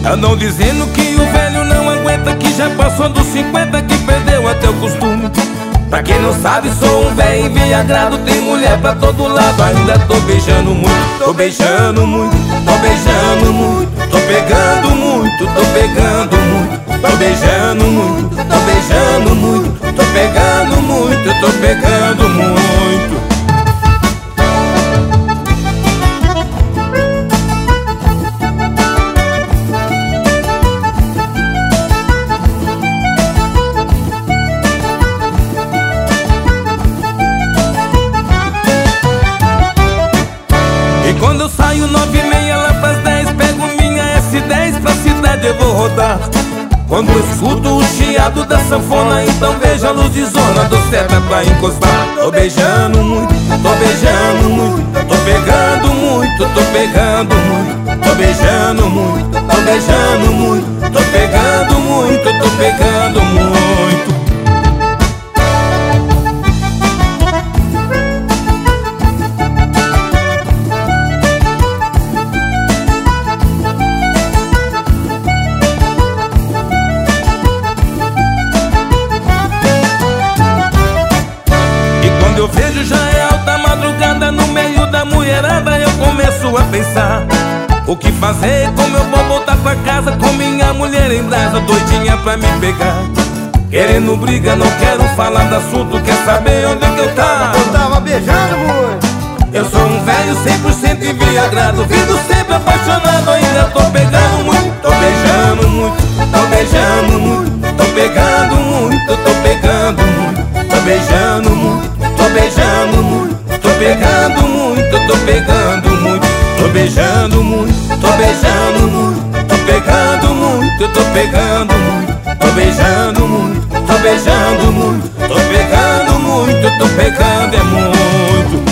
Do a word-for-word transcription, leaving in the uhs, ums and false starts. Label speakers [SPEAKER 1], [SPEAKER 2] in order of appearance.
[SPEAKER 1] Andam dizendo que o velho não aguenta, que já passou dos cinquenta, que perdeu até o costume. Pra quem não sabe, sou um velho enviagrado, tem mulher pra todo lado. Ainda tô beijando muito, tô beijando muito, tô beijando muito, tô pegando muito, tô pegando muito, tô beijando muito, tô beijando muito, tô pegando muito, tô pegando muito. Quando eu saio nove e meia lá pras dez, pego minha S dez, pra cidade eu vou rodar. Quando eu escuto o chiado da sanfona, então vejo a luz de zona do seta pra encostar. Tô beijando muito, tô beijando muito, tô pegando muito, tô pegando muito, tô beijando muito, tô beijando muito, tô pegando muito, tô pegando muito. Eu vejo já é alta madrugada, no meio da mulherada eu começo a pensar o que fazer, como eu vou voltar pra casa com minha mulher em brasa, doidinha pra me pegar. Querendo briga, não quero falar do assunto, quer saber onde é que eu tava?
[SPEAKER 2] Eu tava beijando muito.
[SPEAKER 1] Eu sou um velho cem por cento enviagrado, vivo sempre apaixonado, ainda tô pegando muito. Tô beijando muito, tô beijando muito, tô pegando muito, tô pegando muito, tô beijando muito, tô beijando muito, tô pegando muito, tô pegando muito, tô beijando muito, tô beijando muito, tô pegando muito, tô pegando muito, tô beijando muito, tô beijando muito, tô pegando muito, tô pegando é muito.